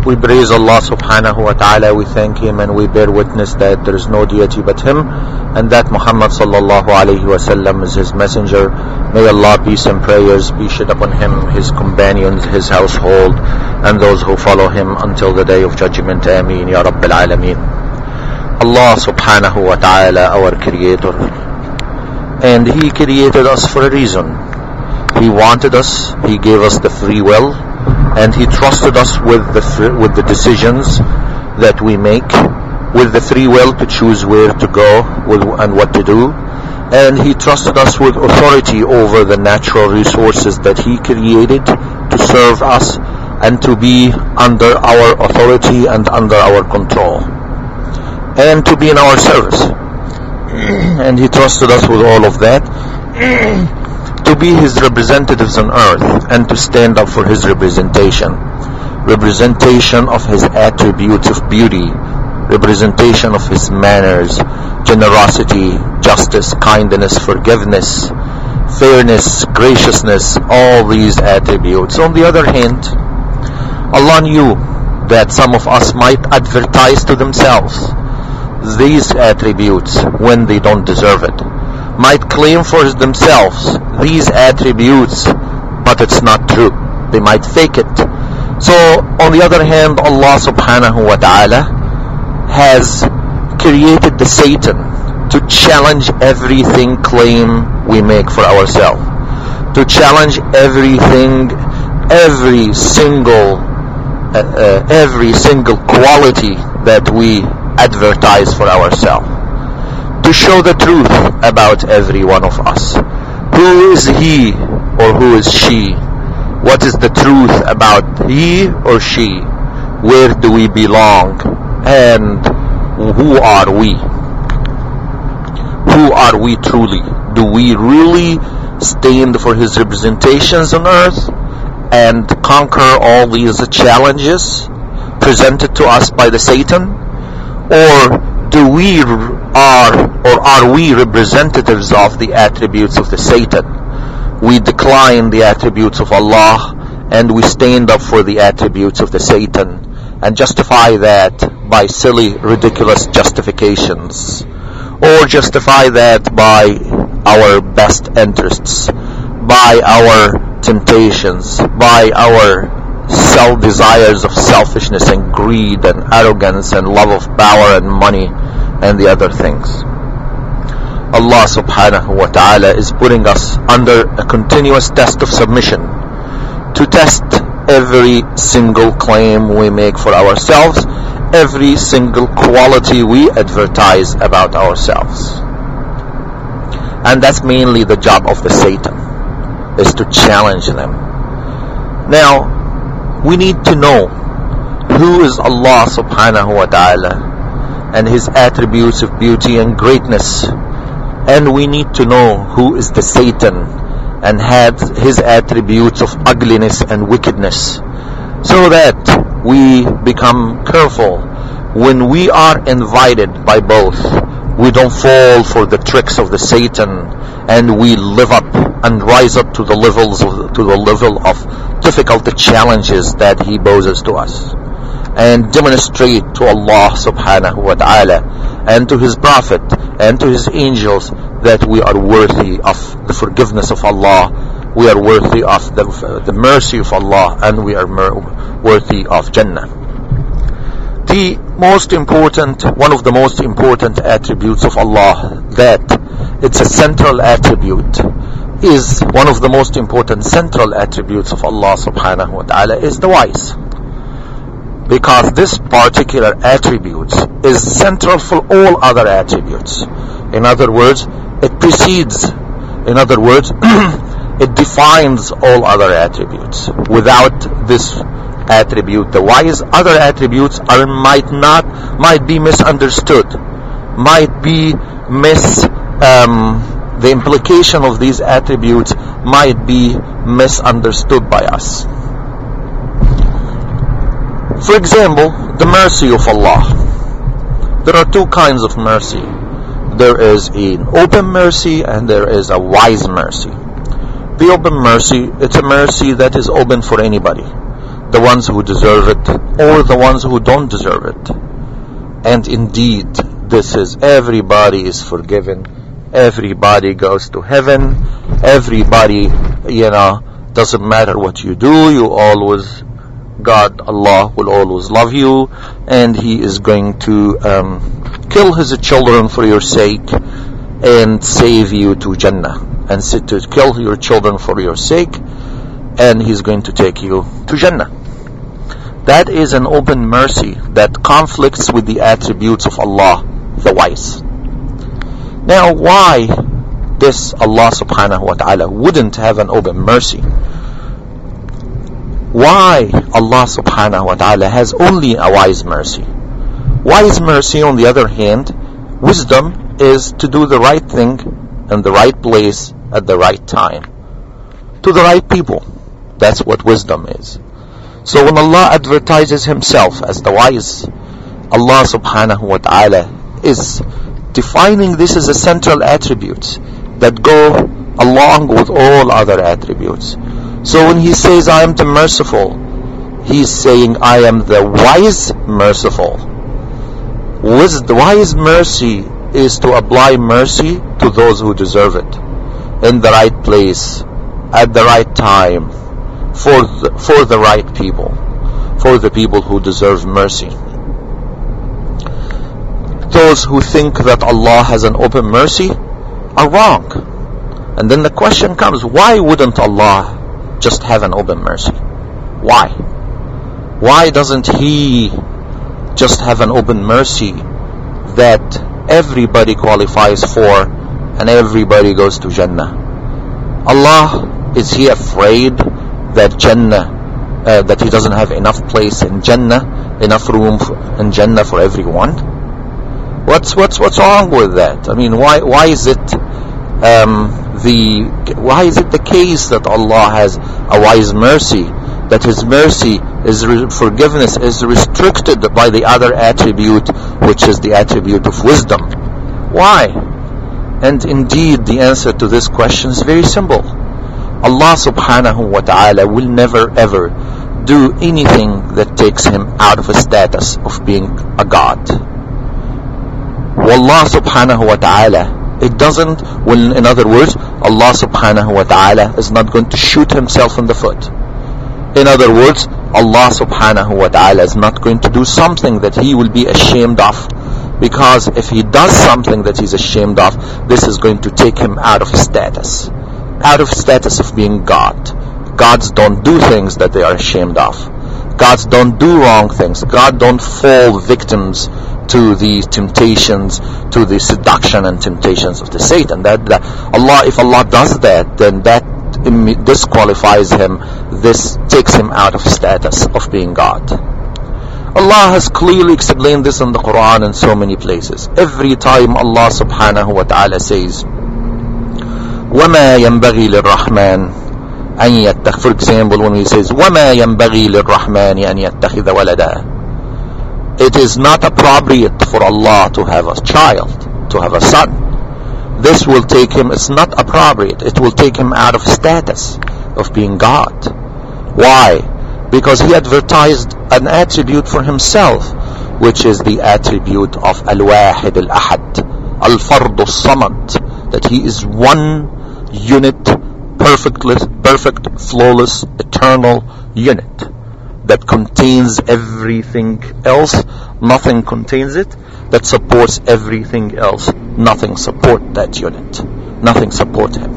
We praise Allah subhanahu wa ta'ala, we thank Him and we bear witness that there is no deity but Him, and that Muhammad sallallahu alayhi wa sallam is His messenger. May Allah peace and prayers be shed upon Him, His companions, His household, and those who follow Him until the day of judgment. Ameen Ya Rabbil Alameen. Allah subhanahu wa ta'ala, our Creator, and He created us for a reason. He wanted us, He gave us the free will, and He trusted us with the decisions that we make, with the free will to choose where to go and what to do. And He trusted us with authority over the natural resources that He created to serve us and to be under our authority and under our control, and to be in our service. And He trusted us with all of that to be His representatives on earth and to stand up for His representation of His attributes of beauty, representation of His manners, generosity, justice, kindness, forgiveness, fairness, graciousness, all these attributes. On the other hand, Allah knew that some of us might advertise to themselves these attributes when they don't deserve it, might claim for themselves these attributes, but it's not true. They might fake it. So, on the other hand, Allah subhanahu wa ta'ala has created the Satan to challenge everything claim we make for ourselves, to challenge everything, every single quality that we advertise for ourselves, to show the truth about every one of us. Who is he or who is she? What is the truth about he or she? Where do we belong? And who are we? Who are we truly? Do we really stand for His representations on earth and conquer all these challenges presented to us by the Satan? Or are we representatives of the attributes of the Satan? We decline the attributes of Allah and we stand up for the attributes of the Satan and justify that by silly, ridiculous justifications, or justify that by our best interests, by our temptations, by our desires of selfishness and greed and arrogance and love of power and money and the other things. Allah subhanahu wa ta'ala is putting us under a continuous test of submission to test every single claim we make for ourselves, every single quality we advertise about ourselves. And that's mainly the job of the Satan, is to challenge them. Now, we need to know who is Allah subhanahu wa ta'ala and His attributes of beauty and greatness, and we need to know who is the Satan and has his attributes of ugliness and wickedness, so that we become careful when we are invited by both. We don't fall for the tricks of the Satan, and we live up and rise up to the level of difficult challenges that he poses to us, and demonstrate to Allah subhanahu wa ta'ala and to His Prophet and to His angels that we are worthy of the forgiveness of Allah, we are worthy of the mercy of Allah, and we are worthy of Jannah. One of the most important attributes of Allah, that it's a central attribute, is one of the most important central attributes of Allah subhanahu wa ta'ala, is the wise. Because this particular attribute is central for all other attributes. In other words, it precedes, in other words, it defines all other attributes. Without this attribute, the wise, other attributes might be misunderstood, the implication of these attributes might be misunderstood by us. For example, the mercy of Allah. There are two kinds of mercy. There is an open mercy and there is a wise mercy. The open mercy, it's a mercy that is open for anybody. the ones who deserve it or the ones who don't deserve it. And indeed, this is everybody is forgiven. Everybody goes to heaven. Everybody, doesn't matter what you do, God, Allah will always love you, and He is going to kill His children for your sake and save you to Jannah, and to kill your children for your sake, and He's going to take you to Jannah. That is an open mercy that conflicts with the attributes of Allah, the wise. Now, why this Allah subhanahu wa ta'ala wouldn't have an open mercy? Why Allah subhanahu wa ta'ala has only a wise mercy? Wise mercy, on the other hand, wisdom is to do the right thing in the right place at the right time, to the right people. That's what wisdom is. So when Allah advertises Himself as the wise, Allah subhanahu wa ta'ala is defining this as a central attribute that go along with all other attributes. So when He says, I am the merciful, He's saying, I am the wise merciful. Wise mercy is to apply mercy to those who deserve it, in the right place, at the right time, for the right people, for the people who deserve mercy. Those who think that Allah has an open mercy are wrong. And then the question comes, why wouldn't Allah just have an open mercy? Why? Why doesn't He just have an open mercy that everybody qualifies for and everybody goes to Jannah? Allah, is He afraid that that He doesn't have enough place in Jannah, enough room in Jannah for everyone? What's wrong with that? I mean, why is it the case that Allah has a wise mercy, that His mercy forgiveness is restricted by the other attribute, which is the attribute of wisdom? Why? And indeed, the answer to this question is very simple. Allah subhanahu wa ta'ala will never ever do anything that takes Him out of a status of being a God. Wallah subhanahu wa ta'ala, in other words, Allah subhanahu wa ta'ala is not going to shoot Himself in the foot. In other words, Allah subhanahu wa ta'ala is not going to do something that He will be ashamed of, because if He does something that He's ashamed of, this is going to take Him out of status of being God. Gods don't do things that they are ashamed of. Gods don't do wrong things. God don't fall victims to the temptations, to the seduction and temptations of the Satan. If Allah does that, then that disqualifies Him. This takes Him out of status of being God. Allah has clearly explained this in the Quran in so many places. Every time Allah subhanahu wa ta'ala says, وَمَا يَنْبَغِي لِلرَّحْمَنِ أَنْ يَتَّخِذَ, for example, when He says, وَمَا يَنْبَغِي لِلرَّحْمَنِ أَنْ يَتَّخِذَ وَلَدًا, it is not appropriate for Allah to have a child, to have a son. This will take Him, it's not appropriate, it will take Him out of status of being God. Why? Because He advertised an attribute for Himself, which is the attribute of Al-Wahid Al-Ahad, Al-Fard Al-Samad, that He is one unit, perfect, flawless, eternal unit that contains everything else. Nothing contains it, that supports everything else. Nothing support that unit. Nothing support Him.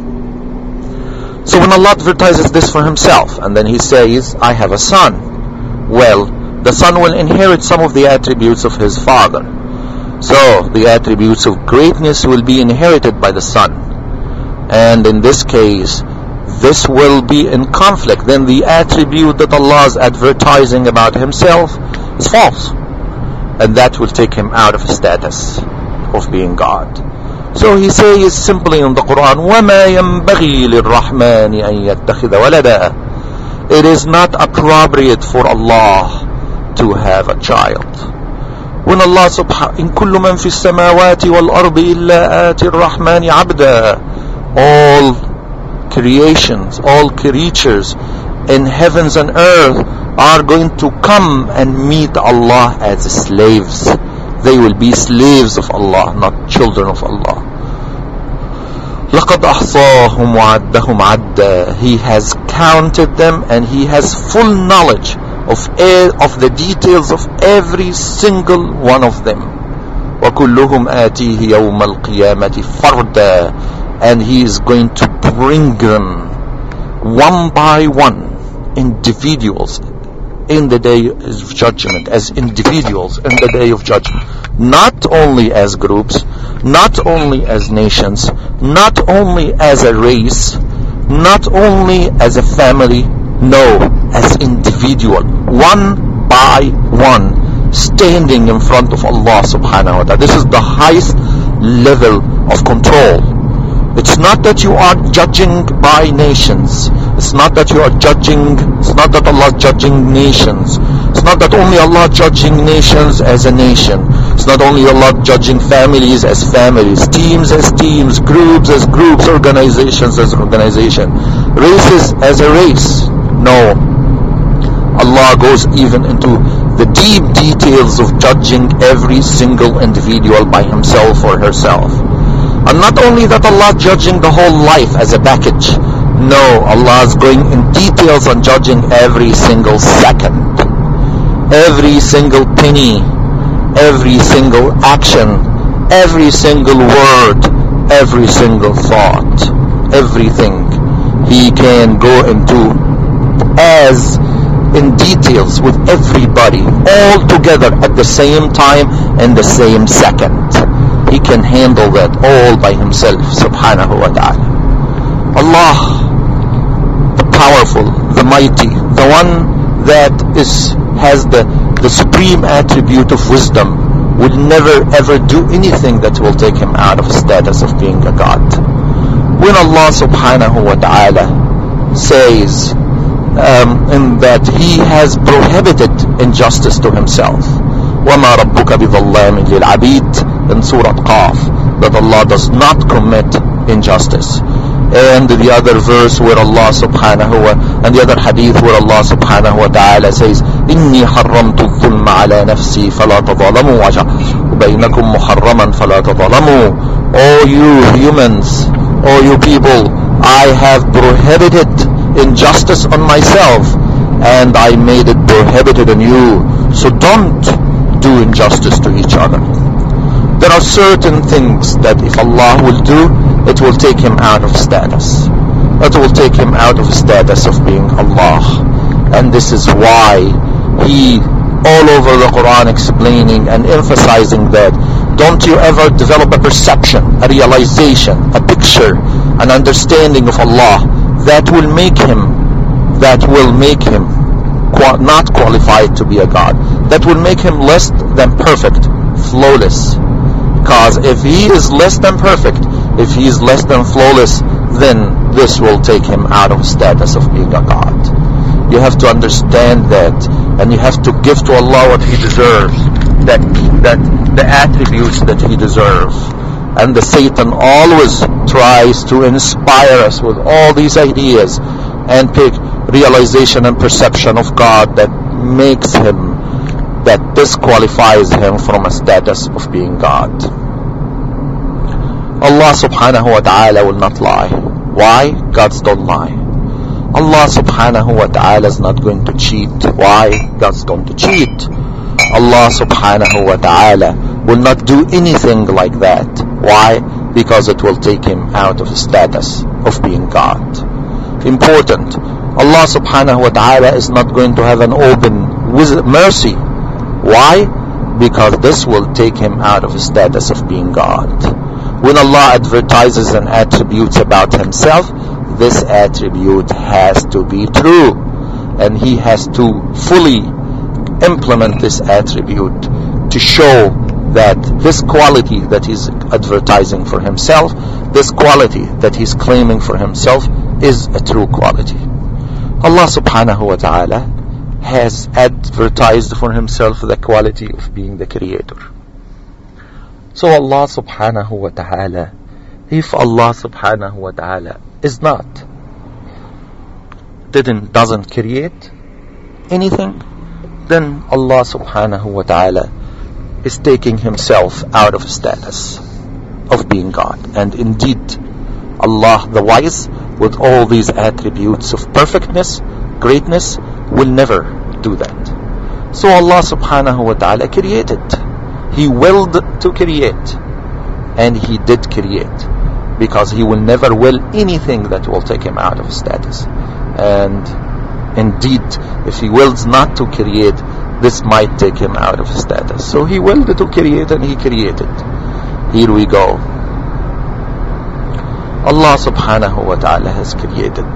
So when Allah advertises this for Himself, and then He says, I have a son, well, the son will inherit some of the attributes of his father. So the attributes of greatness will be inherited by the son. And in this case, this will be in conflict. Then the attribute that Allah is advertising about Himself is false. And that will take Him out of status of being God. So He says simply in the Quran, وَمَا يَنْبَغِي لِلرَّحْمَنِ أَنْ يَتَّخِذَ وَلَدًا, it is not appropriate for Allah to have a child. When Allah subhanahu, إِن كُلُّ مَنْ فِي السَّمَاوَاتِ وَالْأَرْضِ إِلَّا آتِ الرَّحْمَنِ عَبْدًا, all creations, all creatures in heavens and earth are going to come and meet Allah as slaves. They will be slaves of Allah, not children of Allah. لَقَدْ أَحْصَاهُمْ وَعَدَّهُمْ عَدًّا. He has counted them and He has full knowledge of the details of every single one of them. وَكُلُّهُمْ آتِيهِ يَوْمَ الْقِيَامَةِ فَرْدًا. And He is going to bring them one by one, individuals, in the day of judgment, as individuals in the day of judgment. Not only as groups, not only as nations, not only as a race, not only as a family, no, as individual, one by one, standing in front of Allah subhanahu wa ta'ala. This is the highest level of control. It's not that you are judging by nations. It's not that you are judging, it's not that Allah is judging nations. It's not that only Allah judging nations as a nation. It's not only Allah judging families as families, teams as teams, groups as groups, organizations as organizations, races as a race. No. Allah goes even into the deep details of judging every single individual by himself or herself. And not only that, Allah judging the whole life as a package. No, Allah is going in details on judging every single second, every single penny, every single action, every single word, every single thought, everything. He can go into as in details with everybody, all together at the same time and the same second. He can handle that all by himself, subhanahu wa ta'ala. Allah, the powerful, the mighty, the one that has the supreme attribute of wisdom, will never ever do anything that will take him out of status of being a God. When Allah subhanahu wa ta'ala says in that He has prohibited injustice to Himself, وَمَا رَبُّكَ بِظَلَّامٍ لِلْعَبِيدِ, in Surah Qaf, that Allah does not commit injustice. And the other verse where Allah subhanahu wa, and the other hadith where Allah subhanahu wa ta'ala says, إِنِّي حَرَّمْتُ الظُّلْمَ عَلَى نَفْسِي فَلَا تَظَلَمُوا وَبَيْنَكُمْ مُحَرَّمًا فَلَا تَظَلَمُوا. O you humans, O you people, I have prohibited injustice on myself, and I made it prohibited on you. So don't do injustice to each other. There are certain things that if Allah will do, it will take him out of status. It will take him out of status of being Allah. And this is why He, all over the Quran, explaining and emphasizing that. Don't you ever develop a perception, a realization, a picture, an understanding of Allah that will make him not qualified to be a God, that will make him less than perfect, flawless. Because if he is less than perfect, if he is less than flawless, then this will take him out of status of being a God. You have to understand that, and you have to give to Allah what He deserves, that the attributes that He deserves. And the Satan always tries to inspire us with all these ideas and pick realization and perception of God that makes him, that disqualifies him from a status of being God. Allah subhanahu wa ta'ala will not lie. Why? Gods don't lie. Allah subhanahu wa ta'ala is not going to cheat. Why? God's going to cheat. Allah subhanahu wa ta'ala will not do anything like that. Why? Because it will take him out of the status of being God. Important. Allah subhanahu wa ta'ala is not going to have an open mercy. Why? Because this will take him out of the status of being God. When Allah advertises and attributes about himself, this attribute has to be true, and he has to fully implement this attribute to show that this quality that he's advertising for himself, this quality that he's claiming for himself, is a true quality. Allah subhanahu wa ta'ala has advertised for himself the quality of being the creator. So Allah subhanahu wa ta'ala, if Allah subhanahu wa ta'ala is not, doesn't create, anything, then Allah subhanahu wa ta'ala is taking himself out of status of being God. And indeed, Allah the wise, with all these attributes of perfectness, greatness, will never do that. So Allah subhanahu wa ta'ala created. He willed to create, and He did create, because He will never will anything that will take Him out of status. And indeed, if He wills not to create, this might take Him out of status. So He willed to create, and He created. Here we go. Allah subhanahu wa ta'ala has created.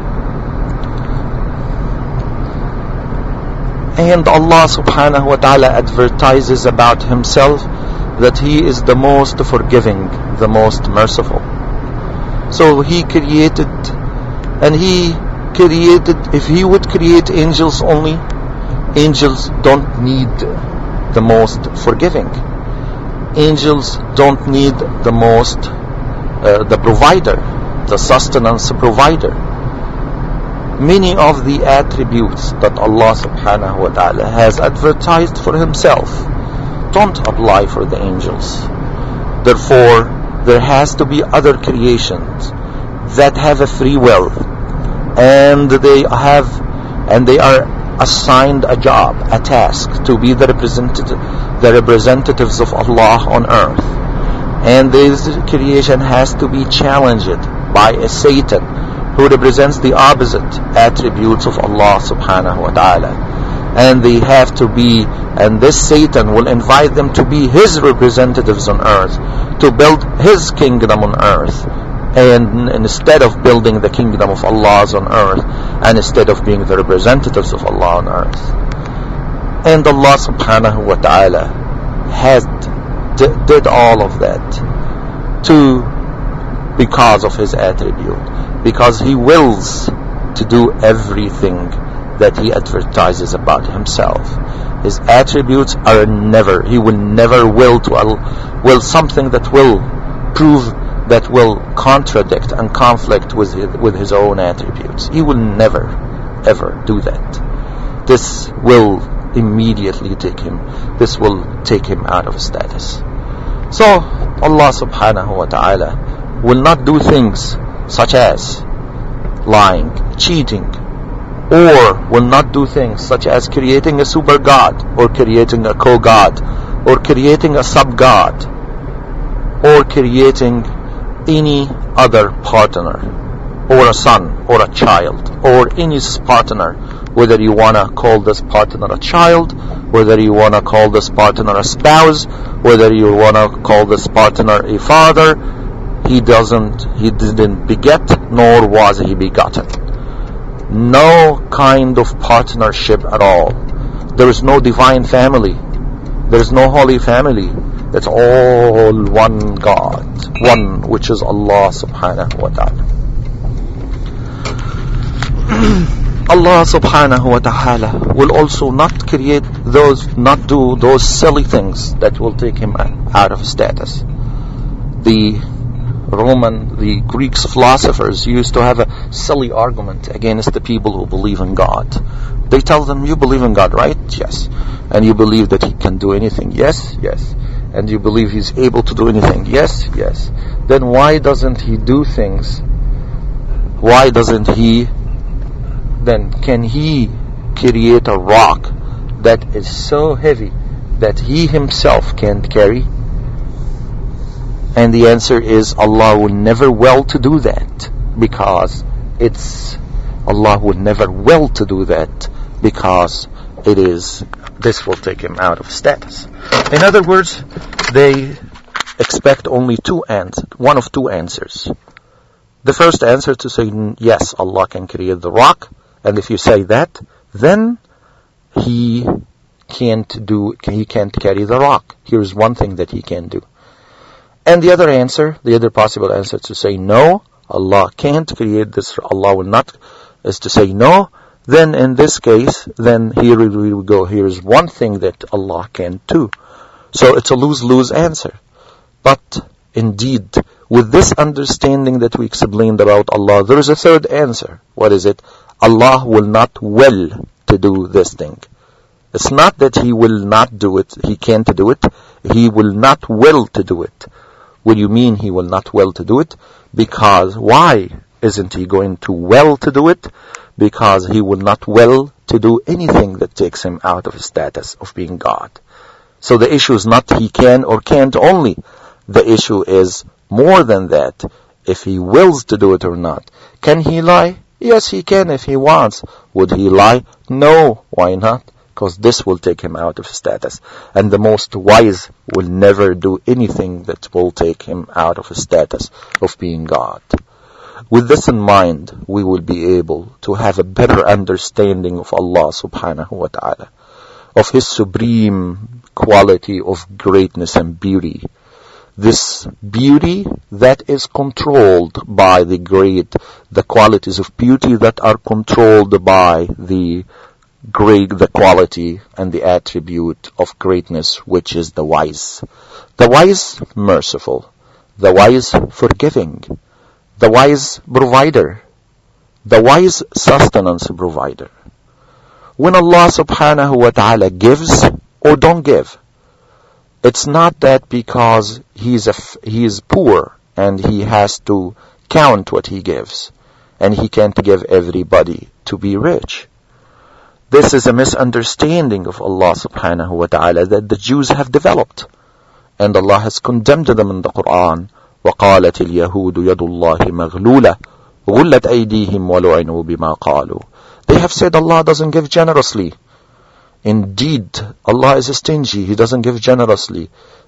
And Allah subhanahu wa ta'ala advertises about Himself that He is the most forgiving, the most merciful. So He created, and He created, if He would create angels only, angels don't need the most forgiving. Angels don't need the most, the provider, the sustenance provider. Many of the attributes that Allah subhanahu wa ta'ala has advertised for Himself don't apply for the angels. Therefore, there has to be other creations that have a free will, and they are assigned a job, a task, to be the representatives of Allah on earth. And this creation has to be challenged by a Satan who represents the opposite attributes of Allah subhanahu wa ta'ala. And they have to be, and this Satan will invite them to be his representatives on earth, to build his kingdom on earth, and instead of building the kingdom of Allah on earth, and instead of being the representatives of Allah on earth. And Allah subhanahu wa ta'ala did all of that because of His attribute, because He wills to do everything that He advertises about Himself. His attributes are never, He will never will something that will prove, that will contradict and conflict with His own attributes. He will never ever do that. This will immediately take Him out of status. So Allah subhanahu wa ta'ala will not do things such as lying, cheating, or will not do things such as creating a super god, or creating a co-god, or creating a sub-god, or creating any other partner, or a son, or a child, or any partner, whether you want to call this partner a child, whether you want to call this partner a spouse, whether you want to call this partner a father. He didn't beget, nor was he begotten. No kind of partnership at all. There is no divine family. There is no holy family. It's all one God, one, which is Allah subhanahu wa ta'ala. Allah subhanahu wa ta'ala will also not do those silly things that will take Him out of status. The Greek philosophers used to have a silly argument against the people who believe in God. They tell them, you believe in God, right? Yes. And you believe that He can do anything? Yes, yes. And you believe He's able to do anything? Yes, yes. Then why doesn't He do things? Why doesn't He? Then can He create a rock that is so heavy that He Himself can't carry? And the answer is, Allah will never will to do that, because Allah will never will to do that, because this will take Him out of status. In other words, they expect only one of two answers. The first answer to say, yes, Allah can create the rock, and if you say that, then He can't carry the rock. Here's one thing that He can do. And the other possible answer to say no, Allah can't create this, Allah will not, is to say no. Then in this case, then here we go. Here is one thing that Allah can do. So it's a lose-lose answer. But indeed, with this understanding that we explained about Allah, there is a third answer. What is it? Allah will not will to do this thing. It's not that he will not do it, he can't do it, he will not will to do it. What do you mean he will not will to do it? Because why isn't he going to will to do it? Because he will not will to do anything that takes him out of his status of being God. So the issue is not he can or can't only. The issue is more than that. If he wills to do it or not. Can he lie? Yes, he can if he wants. Would he lie? No. Why not? Because this will take him out of status. And the most wise will never do anything that will take him out of his status of being God. With this in mind, we will be able to have a better understanding of Allah subhanahu wa ta'ala, of His supreme quality of greatness and beauty. This beauty that is controlled by the qualities of beauty that are controlled by the quality and the attribute of greatness, which is the wise. The wise, merciful. The wise, forgiving. The wise, provider. The wise, sustenance provider. When Allah subhanahu wa ta'ala gives or don't give, it's not that because he is poor and he has to count what he gives and he can't give everybody to be rich. This is a misunderstanding of Allah subhanahu wa ta'ala that the Jews have developed. And Allah has condemned them in the Quran. وَقَالَتِ الْيَهُودُ يَدُ اللَّهِ مَغْلُولَةٌ غُلَّتْ أَيْدِيهِمْ وَلُعِنُوا بِمَا قَالُوا. They have said Allah doesn't give generously. Indeed, Allah is stingy. He doesn't give generously.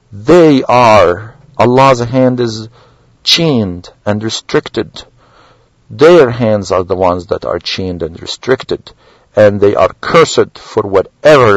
Allah's hand is chained and restricted. Their hands are the ones that are chained and restricted. And they are cursed for whatever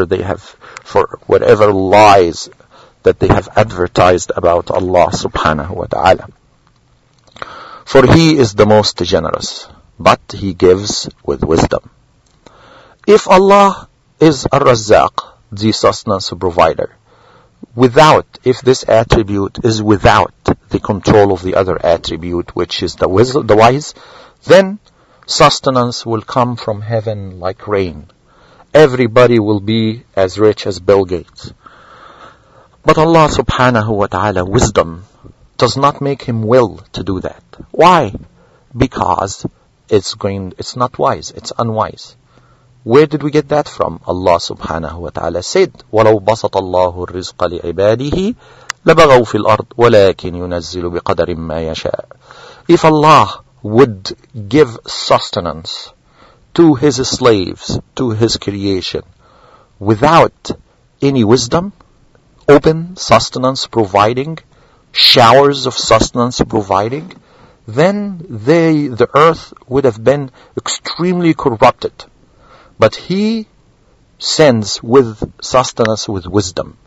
lies that they have advertised about Allah subhanahu wa ta'ala. For He is the most generous, but He gives with wisdom. If Allah is Ar-Razzaq, the sustenance provider, if this attribute is without the control of the other attribute, which is the wise, then sustenance will come from heaven like rain. Everybody will be as rich as Bill Gates. But Allah subhanahu wa ta'ala, wisdom, does not make him will to do that. Why? Because it's not wise, it's unwise. Where did we get that from? Allah subhanahu wa ta'ala said, وَلَوْ بَسَطَ اللَّهُ الرِّزْقَ لِعِبَادِهِ لَبَغَوْا فِي الْأَرْضِ وَلَكِنْ يُنَزِّلُ بِقَدَرٍ مَا يَشَاءُ. If Allah would give sustenance to His slaves, to His creation, without any wisdom, open sustenance providing, showers of sustenance providing, then the earth would have been extremely corrupted. But He sends with sustenance with wisdom,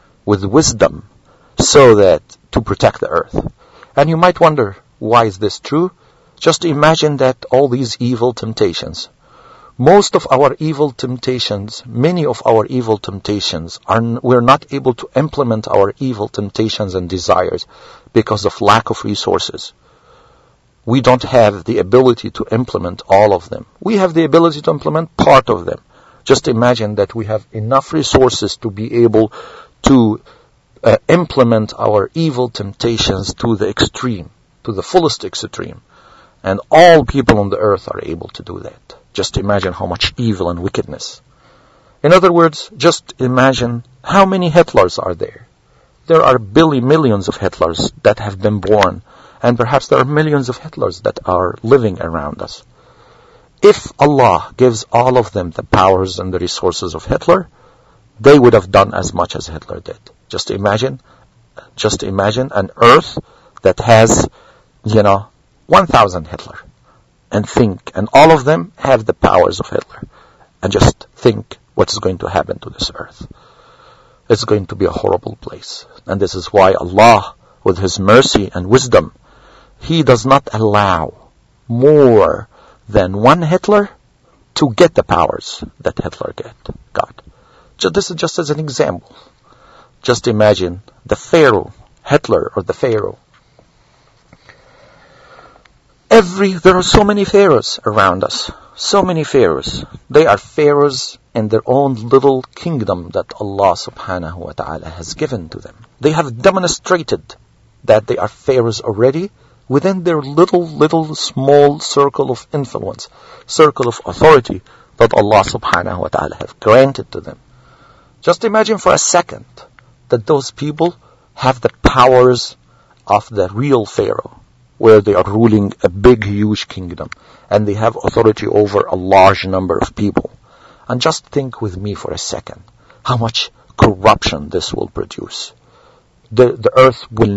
so that to protect the earth. And you might wonder, why is this true? Just imagine that all these evil temptations, many of our evil temptations, we're not able to implement our evil temptations and desires because of lack of resources. We don't have the ability to implement all of them. We have the ability to implement part of them. Just imagine that we have enough resources to be able to implement our evil temptations to the extreme, to the fullest extreme. And all people on the earth are able to do that. Just imagine how much evil and wickedness. In other words, just imagine how many Hitlers are there. There are millions of Hitlers that have been born. And perhaps there are millions of Hitlers that are living around us. If Allah gives all of them the powers and the resources of Hitler, they would have done as much as Hitler did. Just imagine an earth that has, 1,000 Hitler. And all of them have the powers of Hitler. And just think what is going to happen to this earth. It's going to be a horrible place. And this is why Allah, with His mercy and wisdom, He does not allow more than one Hitler to get the powers that Hitler got. This is just as an example. Just imagine the Pharaoh, Hitler or the Pharaoh. There are so many pharaohs around us. So many pharaohs. They are pharaohs in their own little kingdom that Allah subhanahu wa ta'ala has given to them. They have demonstrated that they are pharaohs already within their little small circle of influence, circle of authority that Allah subhanahu wa ta'ala have granted to them. Just imagine for a second that those people have the powers of the real pharaoh, where they are ruling a big, huge kingdom, and they have authority over a large number of people. And just think with me for a second how much corruption this will produce. The earth will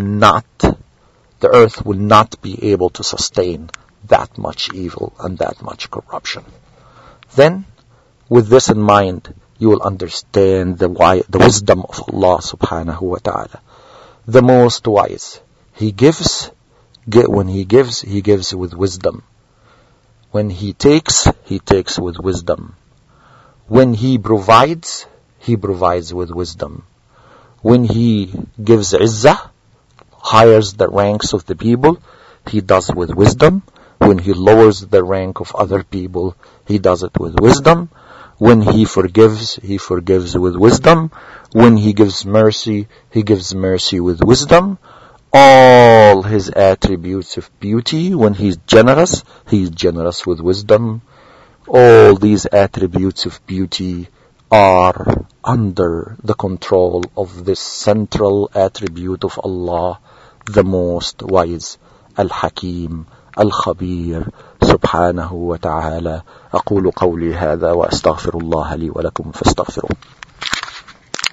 not be able to sustain that much evil and that much corruption. Then, with this in mind, you will understand the wisdom of Allah subhanahu wa ta'ala. The most wise. When He gives with wisdom. When He takes with wisdom. When He provides with wisdom. When He gives izzah, hires the ranks of the people, He does with wisdom. When He lowers the rank of other people, He does it with wisdom. When He forgives with wisdom. When He gives mercy, He gives mercy with wisdom. All His attributes of beauty, when He's generous with wisdom. All these attributes of beauty are under the control of this central attribute of Allah, the most wise, Al-Hakim, Al-Khabir, subhanahu wa ta'ala. أقول قولي هذا وأستغفر الله لي ولكم فاستغفروه.